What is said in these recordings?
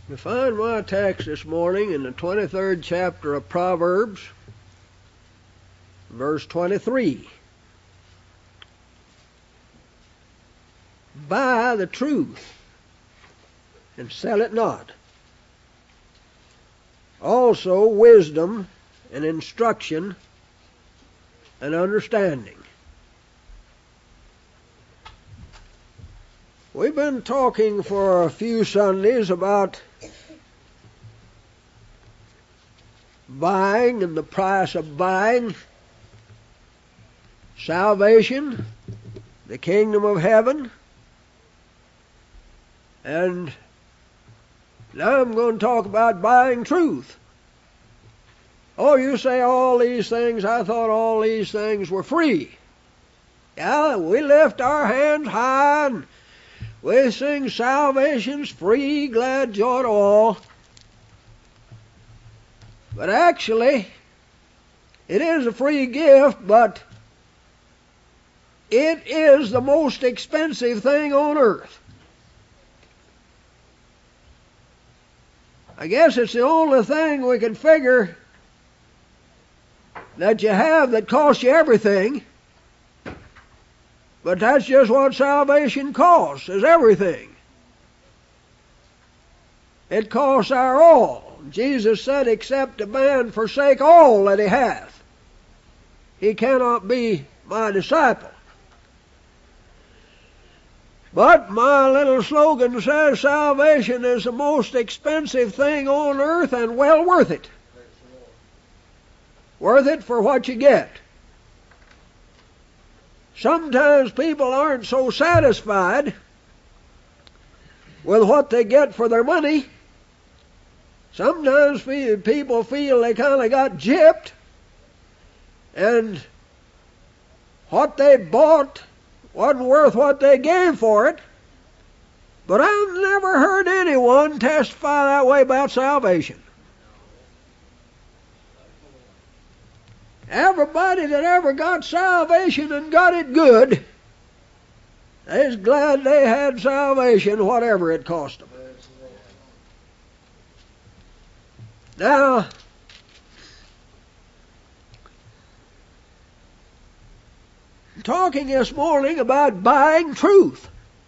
We find my text this morning in the 23rd chapter of Proverbs, verse 23. Buy the truth and sell it not. Also wisdom and instruction and understanding. We've been talking for a few Sundays about buying and the price of buying, salvation, the kingdom of heaven, and now I'm going to talk about buying truth. Oh, you say all these things, I thought all these things were free. Yeah, we lift our hands high and we sing salvation's free, glad joy to all. But actually, it is a free gift, but it is the most expensive thing on earth. I guess it's the only thing we can figure that you have that costs you everything. But that's just what salvation costs, is everything. It costs our all. Jesus said, except a man forsake all that he hath, he cannot be my disciple. But my little slogan says salvation is the most expensive thing on earth and well worth it. Worth it for what you get. Sometimes people aren't so satisfied with what they get for their money. Sometimes people feel they kind of got gypped and what they bought wasn't worth what they gave for it. But I've never heard anyone testify that way about salvation. Everybody that ever got salvation and got it good, they's glad they had salvation, whatever it cost them. Now, I'm talking this morning about buying truth.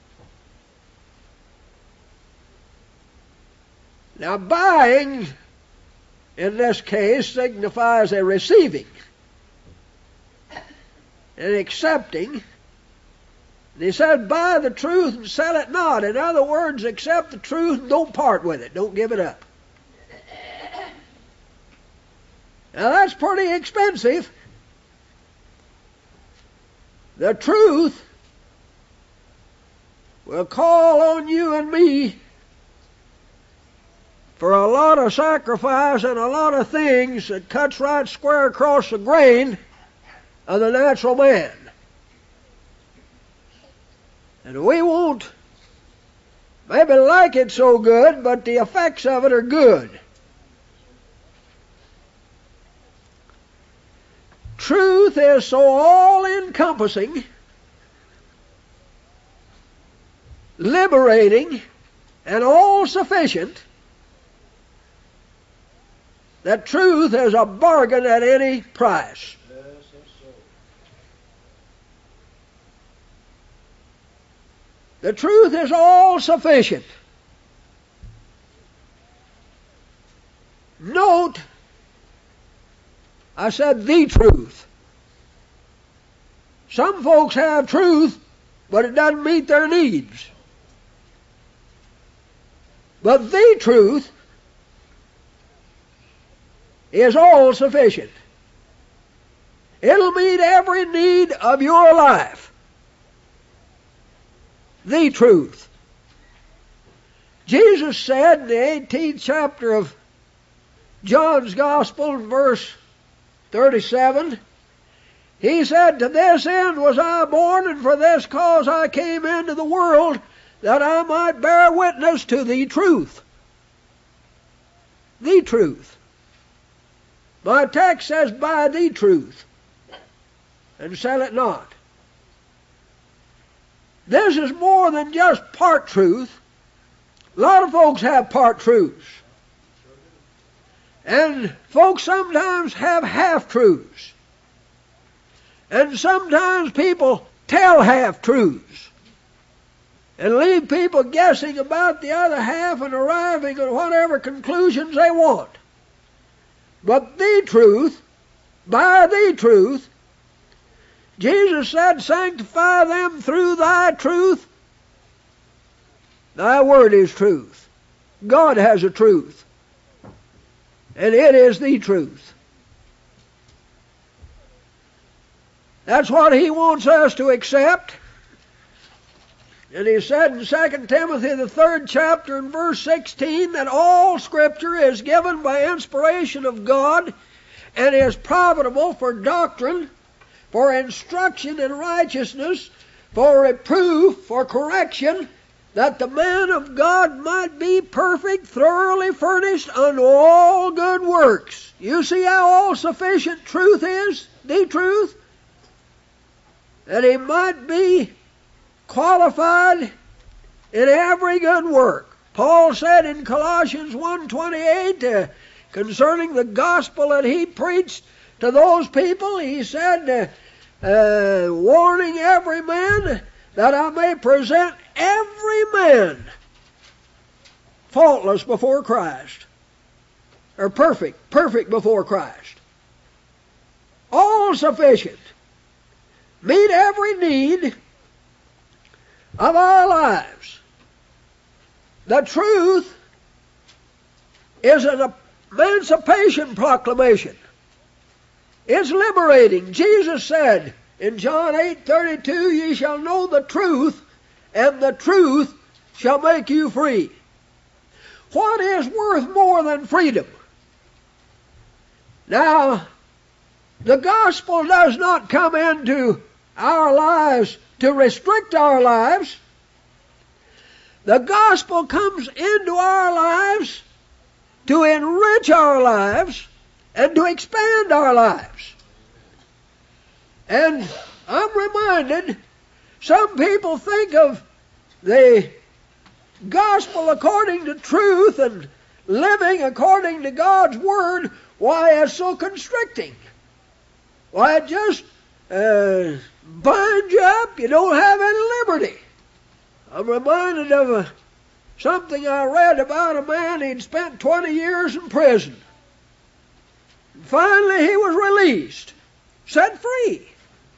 Now, buying, in this case, signifies a receiving and accepting. And he said, buy the truth and sell it not. In other words, accept the truth and don't part with it. Don't give it up. Now that's pretty expensive. The truth will call on you and me for a lot of sacrifice and a lot of things that cuts right square across the grain of the natural man. And we won't maybe like it so good, but the effects of it are good. Truth is so all-encompassing, liberating, and all-sufficient that truth is a bargain at any price. The truth is all-sufficient. Note, I said the truth. Some folks have truth, but it doesn't meet their needs. But the truth is all sufficient. It'll meet every need of your life. The truth. Jesus said in the 18th chapter of John's Gospel, verse 37, he said, to this end was I born, and for this cause I came into the world, that I might bear witness to the truth. The truth. My text says, buy the truth and sell it not. This is more than just part truth. A lot of folks have part truths. And folks sometimes have half-truths. And sometimes people tell half-truths and leave people guessing about the other half and arriving at whatever conclusions they want. But the truth, by the truth, Jesus said, sanctify them through thy truth. Thy word is truth. God has a truth. And it is the truth. That's what He wants us to accept. And He said in 2 Timothy, the 3rd chapter and verse 16, that all Scripture is given by inspiration of God and is profitable for doctrine, for instruction in righteousness, for reproof, for correction, that the man of God might be perfect, thoroughly furnished unto all good works. You see how all-sufficient truth is, the truth? That he might be qualified in every good work. Paul said in Colossians 1:28, concerning the gospel that he preached to those people, he said, warning every man that I may present every man faultless before Christ, or perfect before Christ. All sufficient. Meet every need of our lives. The truth is an emancipation proclamation. It's liberating. Jesus said in John 8:32, ye shall know the truth, and the truth shall make you free. What is worth more than freedom? Now, the gospel does not come into our lives to restrict our lives. The gospel comes into our lives to enrich our lives and to expand our lives. And I'm reminded, some people think of the gospel according to truth and living according to God's word, why it's so constricting. Why it just binds you up, you don't have any liberty. I'm reminded of something I read about a man who'd spent 20 years in prison. And finally he was released, set free.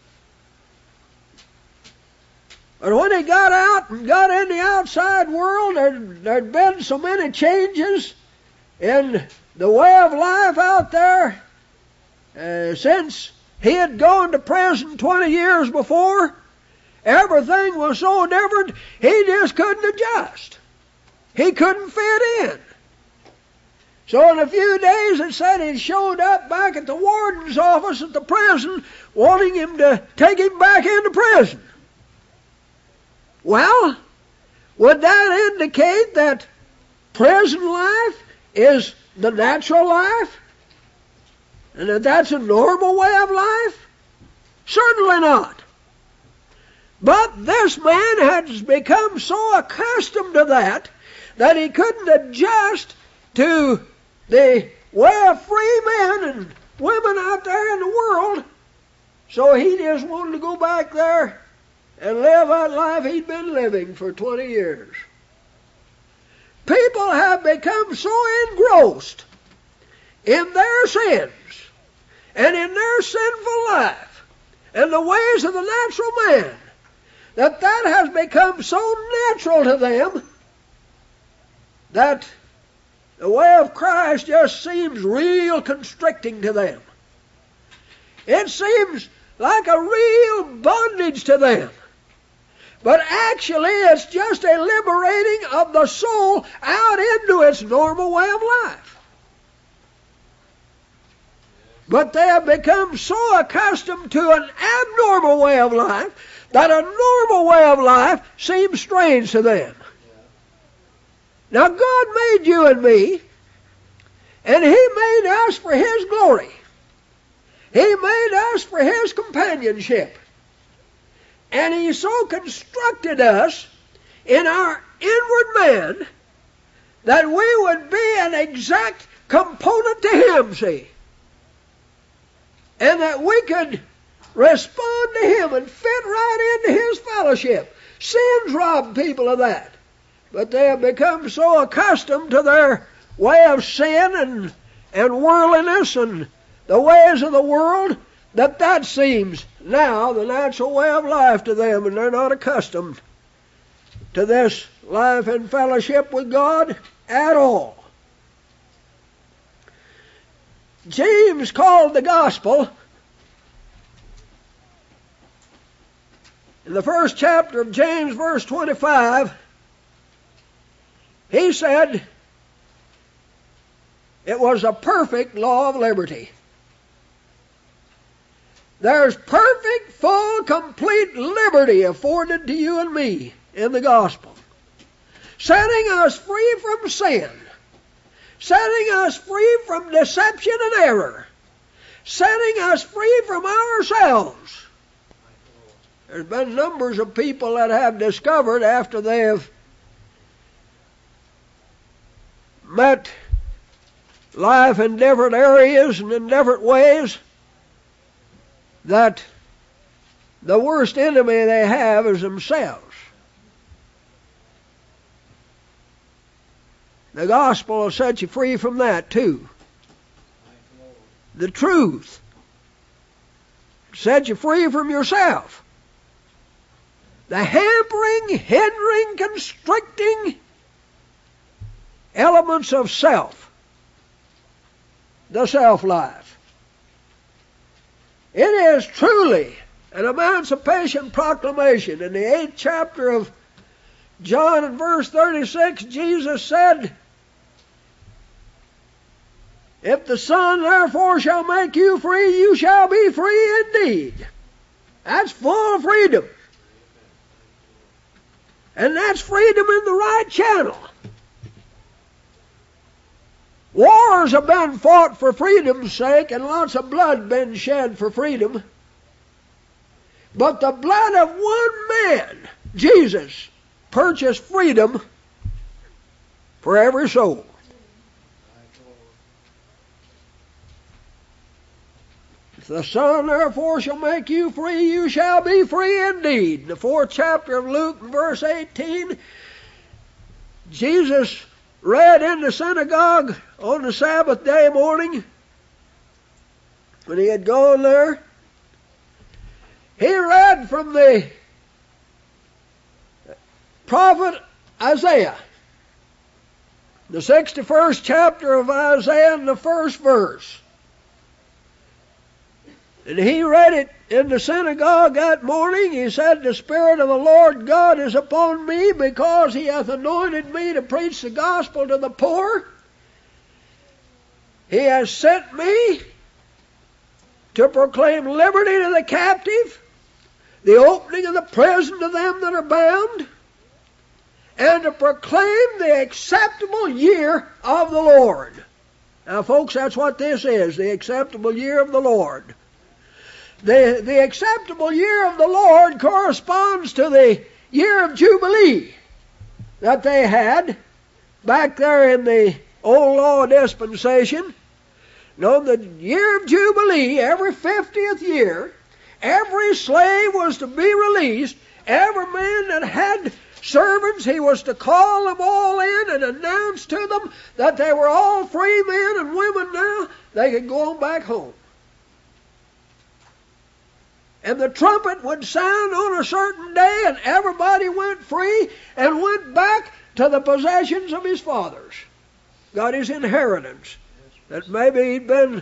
But when he got out and got in the outside world, there'd been so many changes in the way of life out there since he had gone to prison 20 years before. Everything was so different, he just couldn't adjust. He couldn't fit in. So in a few days it said he showed up back at the warden's office at the prison wanting him to take him back into prison. Well, would that indicate that prison life is the natural life? And that that's a normal way of life? Certainly not. But this man has become so accustomed to that he couldn't adjust to the way of free men and women out there in the world. So he just wanted to go back there and live that life he'd been living for 20 years. People have become so engrossed in their sins and in their sinful life and the ways of the natural man that has become so natural to them that the way of Christ just seems real constricting to them. It seems like a real bondage to them. But actually it's just a liberating of the soul out into its normal way of life. But they have become so accustomed to an abnormal way of life that a normal way of life seems strange to them. Now God made you and me, and He made us for His glory. He made us for His companionship. And He so constructed us in our inward man that we would be an exact component to Him, see, and that we could respond to Him and fit right into His fellowship. Sin's robbed people of that, but they have become so accustomed to their way of sin and worldliness and the ways of the world that seems now the natural way of life to them, and they're not accustomed to this life in fellowship with God at all. James called the gospel, in the first chapter of James, verse 25, he said it was a perfect law of liberty. There's perfect, full, complete liberty afforded to you and me in the gospel, setting us free from sin, setting us free from deception and error, setting us free from ourselves. There's been numbers of people that have discovered after they have met life in different areas and in different ways that the worst enemy they have is themselves. The gospel will set you free from that too. The truth set you free from yourself. The hampering, hindering, constricting elements of self. The self-life. It is truly an emancipation proclamation. In the 8th chapter of John, in verse 36, Jesus said, "If the Son therefore shall make you free, you shall be free indeed." That's full freedom. And that's freedom in the right channel. Wars have been fought for freedom's sake, and lots of blood been shed for freedom. But the blood of one man, Jesus, purchased freedom for every soul. If the Son therefore shall make you free, you shall be free indeed. In the 4th chapter of Luke, verse 18, Jesus read in the synagogue on the Sabbath day morning, when he had gone there. He read from the prophet Isaiah, the 61st chapter of Isaiah, and the 1st verse. And he read it in the synagogue that morning. He said, "The Spirit of the Lord God is upon me, because He hath anointed me to preach the gospel to the poor. He has sent me to proclaim liberty to the captive, the opening of the prison to them that are bound, and to proclaim the acceptable year of the Lord." Now, folks, that's what this is, the acceptable year of the Lord. The acceptable year of the Lord corresponds to the year of Jubilee that they had back there in the old law dispensation. No, the year of Jubilee, every 50th year, every slave was to be released. Every man that had servants, he was to call them all in and announce to them that they were all free men and women now. They could go on back home. And the trumpet would sound on a certain day, and everybody went free and went back to the possessions of his fathers. Got his inheritance that maybe he'd been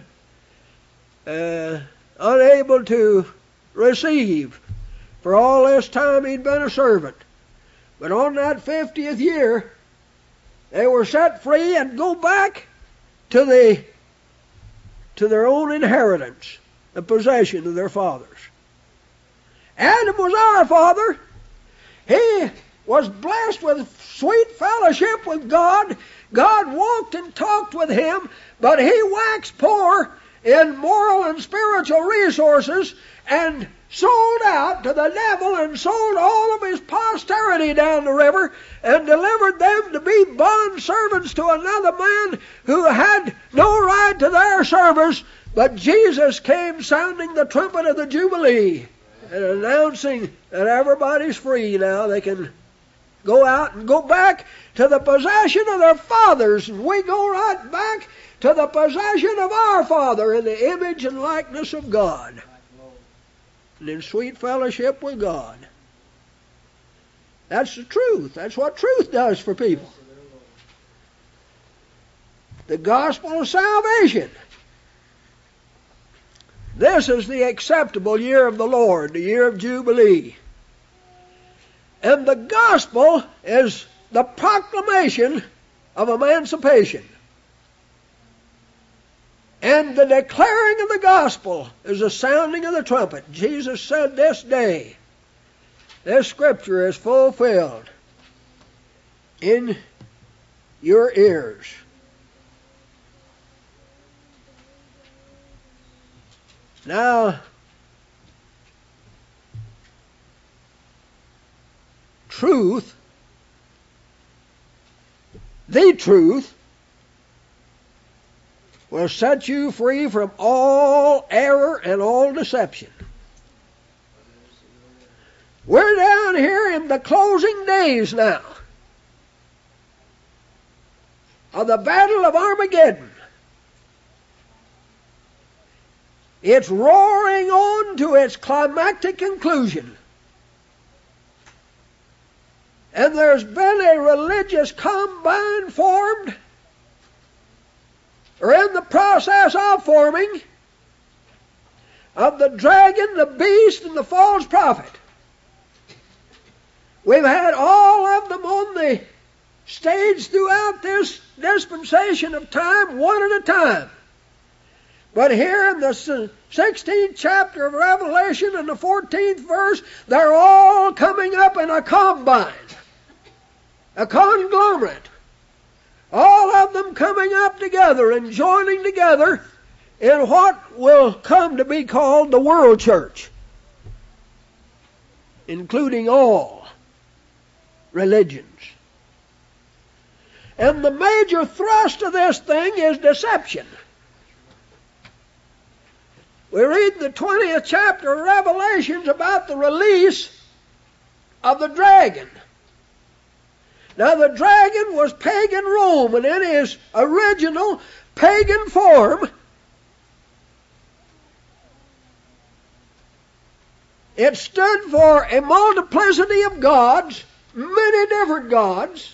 unable to receive for all this time he'd been a servant. But on that 50th year, they were set free and go back to their own inheritance, the possession of their fathers. Adam was our father. He was blessed with sweet fellowship with God. God walked and talked with him, but he waxed poor in moral and spiritual resources and sold out to the devil and sold all of his posterity down the river and delivered them to be bond servants to another man who had no right to their service. But Jesus came sounding the trumpet of the Jubilee and announcing that everybody's free now. They can go out and go back to the possession of their fathers, and we go right back to the possession of our Father in the image and likeness of God, and in sweet fellowship with God. That's the truth. That's what truth does for people. The gospel of salvation. This is the acceptable year of the Lord, the year of Jubilee. And the gospel is the proclamation of emancipation. And the declaring of the gospel is the sounding of the trumpet. Jesus said, this day, this scripture is fulfilled in your ears. Now, truth, the truth, will set you free from all error and all deception. We're down here in the closing days now of the Battle of Armageddon. It's roaring on to its climactic conclusion. And there's been a religious combine formed, or in the process of forming, of the dragon, the beast, and the false prophet. We've had all of them on the stage throughout this dispensation of time, one at a time. But here in the 16th chapter of Revelation and the 14th verse, they're all coming up in a combine, a conglomerate. All of them coming up together and joining together in what will come to be called the world church, including all religions. And the major thrust of this thing is deception. We read in the 20th chapter of Revelations about the release of the dragon. Now the dragon was pagan Rome, and in his original pagan form, it stood for a multiplicity of gods, many different gods,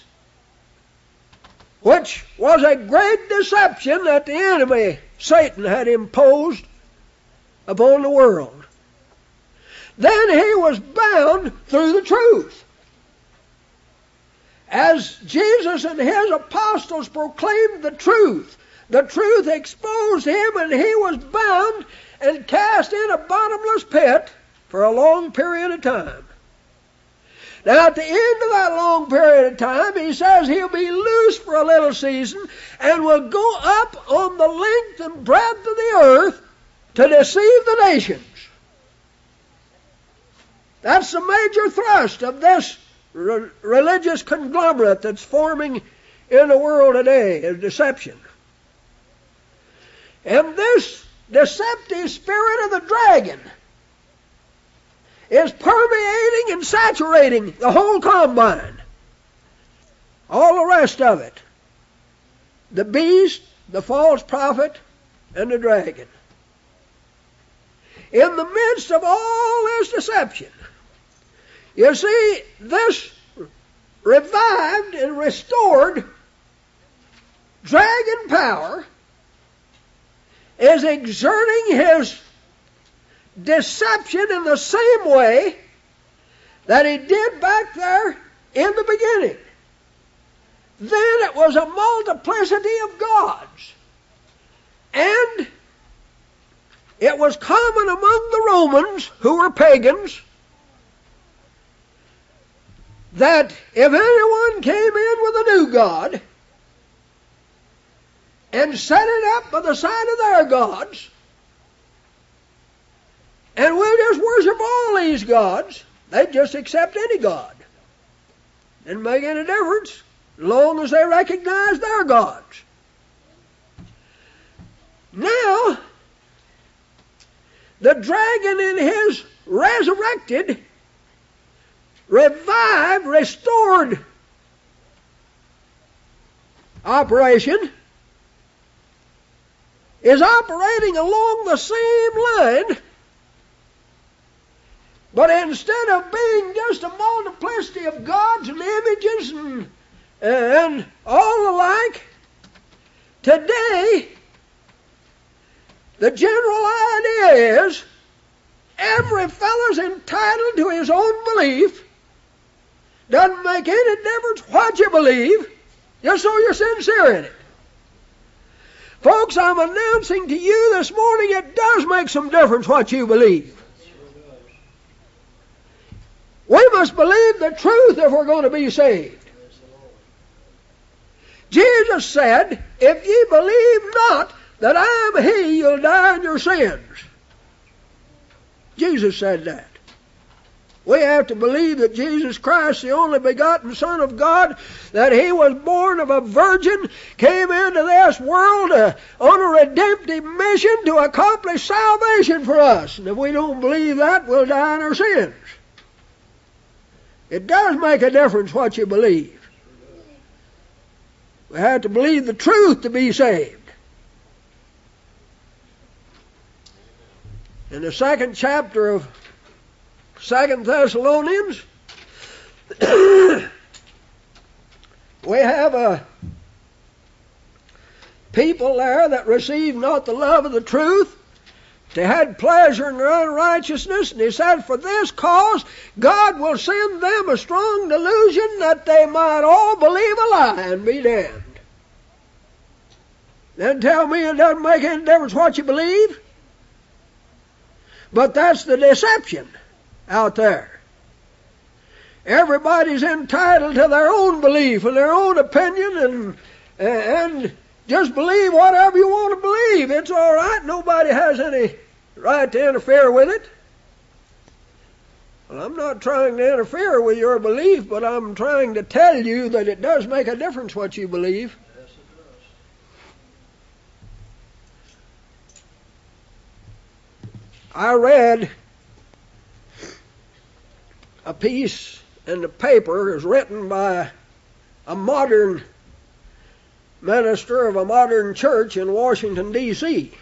which was a great deception that the enemy, Satan, had imposed upon the world. Then he was bound through the truth. As Jesus and his apostles proclaimed the truth exposed him, and he was bound and cast in a bottomless pit for a long period of time. Now at the end of that long period of time, he says he'll be loose for a little season and will go up on the length and breadth of the earth to deceive the nations. That's the major thrust of this religious conglomerate that's forming in the world today, is deception. And this deceptive spirit of the dragon is permeating and saturating the whole combine. All the rest of it. The beast, the false prophet, and the dragon. In the midst of all this deception, you see, this revived and restored dragon power is exerting his deception in the same way that he did back there in the beginning. Then it was a multiplicity of gods. And it was common among the Romans, who were pagans, that if anyone came in with a new god and set it up by the side of their gods, and we'll just worship all these gods. They'd just accept any god. Didn't make any difference as long as they recognize their gods. Now, the dragon in his resurrected, revived, restored operation is operating along the same line, but instead of being just a multiplicity of gods and images and all the like, today the general idea is every fellow's entitled to his own belief. Doesn't make any difference what you believe, just so you're sincere in it. Folks, I'm announcing to you this morning it does make some difference what you believe. We must believe the truth if we're going to be saved. Jesus said, if ye believe not that I am He, you'll die in your sins. Jesus said that. We have to believe that Jesus Christ, the only begotten Son of God, that He was born of a virgin, came into this world on a redemptive mission to accomplish salvation for us. And if we don't believe that, we'll die in our sins. It does make a difference what you believe. We have to believe the truth to be saved. In the second chapter of 2 Thessalonians, we have a people there that received not the love of the truth. They had pleasure in their unrighteousness, and he said, for this cause God will send them a strong delusion that they might all believe a lie and be damned. Then tell me it doesn't make any difference what you believe? But that's the deception out there. Everybody's entitled to their own belief and their own opinion, and just believe whatever you want to believe. It's all right. Nobody has any right to interfere with it. Well, I'm not trying to interfere with your belief, but I'm trying to tell you that it does make a difference what you believe. Yes, it does. I read a piece in the paper. It was written by a modern minister of a modern church in Washington, D.C.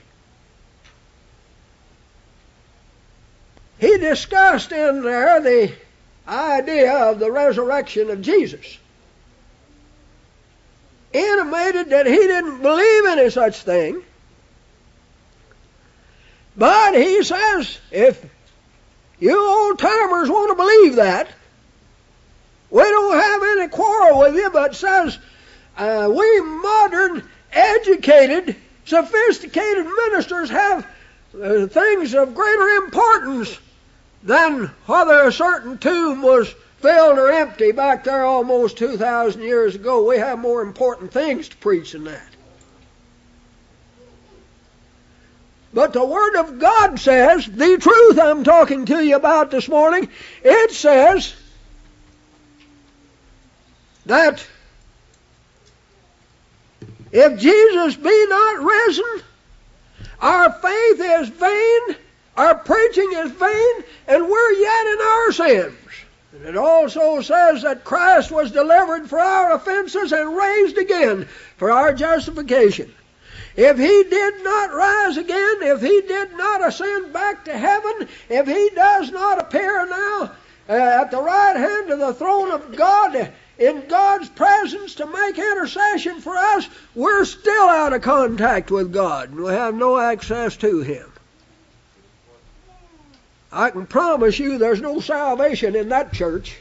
He discussed in there the idea of the resurrection of Jesus. Intimated that he didn't believe any such thing. But he says, if you old-timers want to believe that, we don't have any quarrel with you, but says, we modern, educated, sophisticated ministers have things of greater importance than whether a certain tomb was filled or empty back there almost 2,000 years ago. We have more important things to preach than that. But the Word of God says, the truth I'm talking to you about this morning, it says that if Jesus be not risen, our faith is vain, our preaching is vain, and we're yet in our sins. And it also says that Christ was delivered for our offenses and raised again for our justification. If He did not rise again, if He did not ascend back to heaven, if He does not appear now at the right hand of the throne of God, in God's presence to make intercession for us, we're still out of contact with God, and we have no access to Him. I can promise you there's no salvation in that church.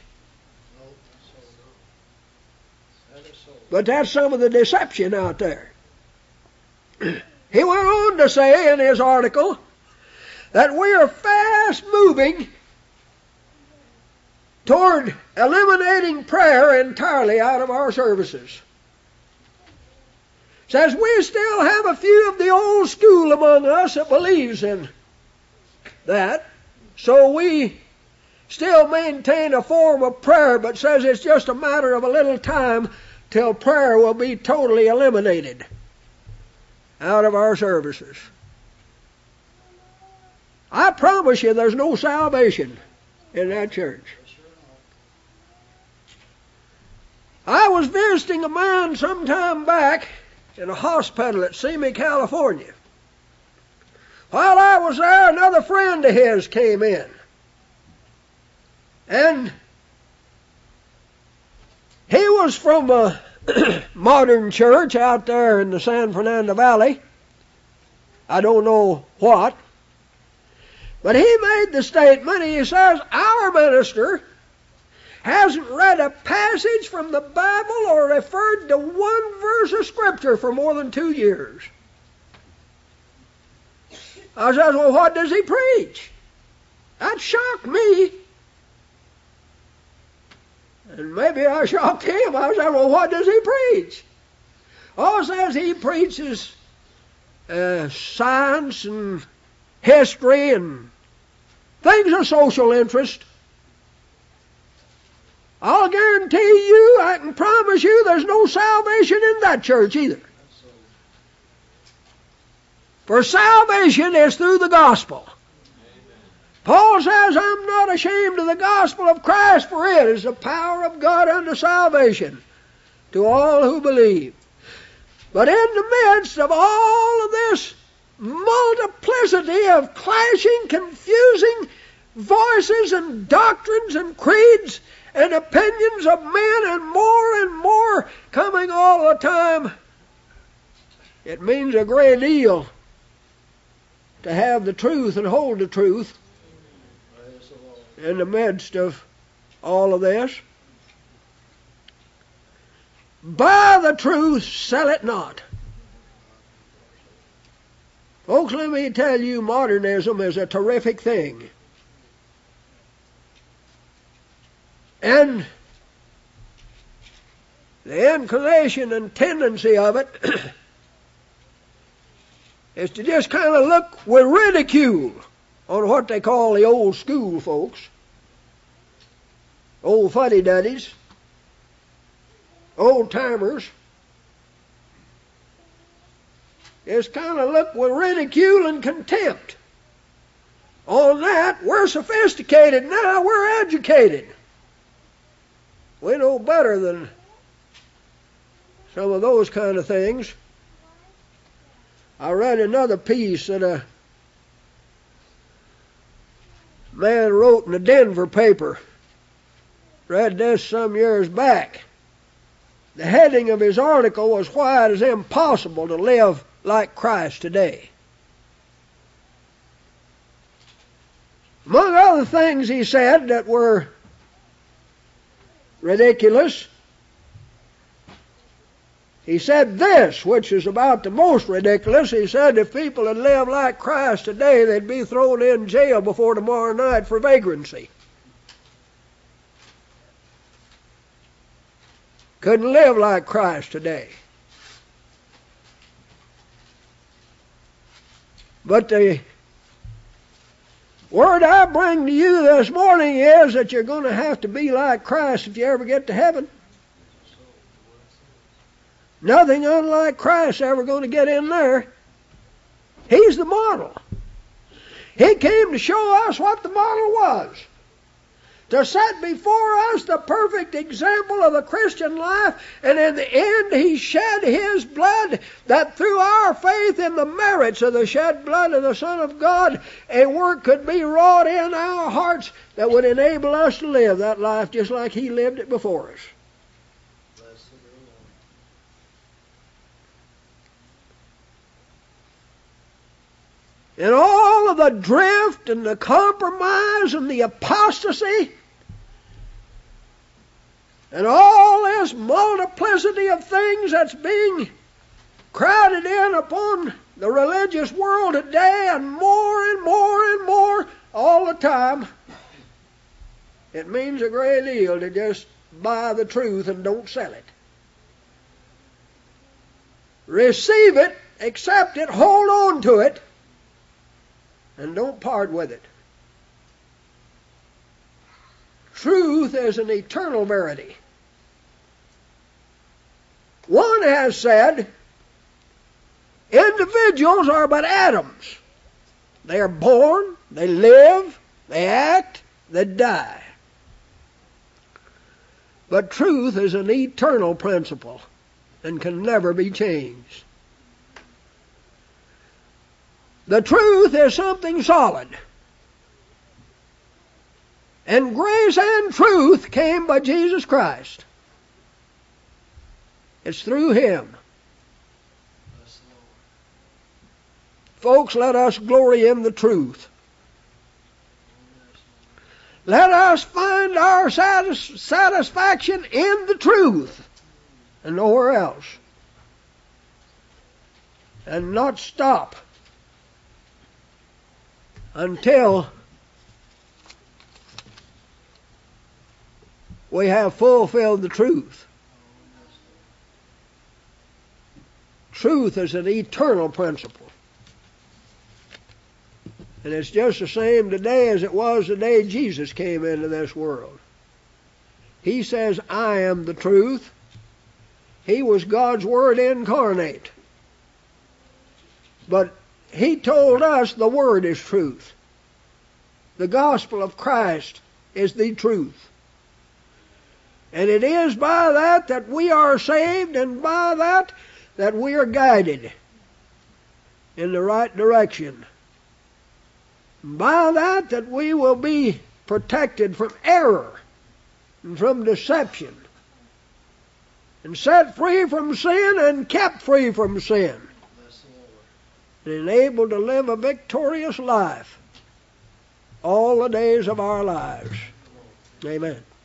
But that's some of the deception out there. He went on to say in his article that we are fast moving toward eliminating prayer entirely out of our services. Says we still have a few of the old school among us that believes in that. So we still maintain a form of prayer, but says it's just a matter of a little time till prayer will be totally eliminated out of our services. I promise you there's no salvation in that church. I was visiting a man some time back in a hospital at Simi, California. While I was there, another friend of his came in. And he was from a modern church out there in the San Fernando Valley. I don't know what. But he made the statement, he says, our minister hasn't read a passage from the Bible or referred to one verse of Scripture for more than 2 years. I said, well, what does he preach? That shocked me. And maybe I shocked him. I said, well, what does he preach? Oh, says he preaches science and history and things of social interest. I'll guarantee you, I can promise you, there's no salvation in that church either. For salvation is through the gospel. Paul says, I'm not ashamed of the gospel of Christ, for it is the power of God unto salvation to all who believe. But in the midst of all of this multiplicity of clashing, confusing voices and doctrines and creeds and opinions of men and more coming all the time, it means a great deal to have the truth and hold the truth in the midst of all of this. Buy the truth, sell it not. Folks, let me tell you, modernism is a terrific thing. And the inclination and tendency of it is to just kind of look with ridicule on what they call the old school folks, old fuddy-duddies, old-timers. Just kind of look with ridicule and contempt on that. We're sophisticated now, we're educated. We know better than some of those kind of things. I read another piece that a man wrote in the Denver paper. Read this some years back. The heading of his article was, "Why it is impossible to live like Christ today." Among other things he said that were ridiculous, he said this, which is about the most ridiculous. He said if people had lived like Christ today, they'd be thrown in jail before tomorrow night for vagrancy. Couldn't live like Christ today. But the word I bring to you this morning is that you're going to have to be like Christ if you ever get to heaven. Nothing unlike Christ ever going to get in there. He's the model. He came to show us what the model was, to set before us the perfect example of the Christian life, and in the end he shed his blood, that through our faith in the merits of the shed blood of the Son of God, a work could be wrought in our hearts that would enable us to live that life just like he lived it before us. And all of the drift and the compromise and the apostasy and all this multiplicity of things that's being crowded in upon the religious world today, and more all the time, it means a great deal to just buy the truth and don't sell it. Receive it, accept it, hold on to it, and don't part with it. truth is an eternal verity. One has said, individuals are but atoms. They are born, they live, they act, they die. But truth is an eternal principle and can never be changed. The truth is something solid. And grace and truth came by Jesus Christ. It's through Him. Folks, let us glory in the truth. Let us find our satisfaction in the truth and nowhere else. And not stop until we have fulfilled the truth. Truth is an eternal principle. And it's just the same today as it was the day Jesus came into this world. He says, I am the truth. He was God's Word incarnate. But He told us the Word is truth. The gospel of Christ is the truth. And it is by that we are saved, and by that we are guided in the right direction. By that we will be protected from error and from deception, and set free from sin and kept free from sin, and enabled to live a victorious life all the days of our lives. Amen.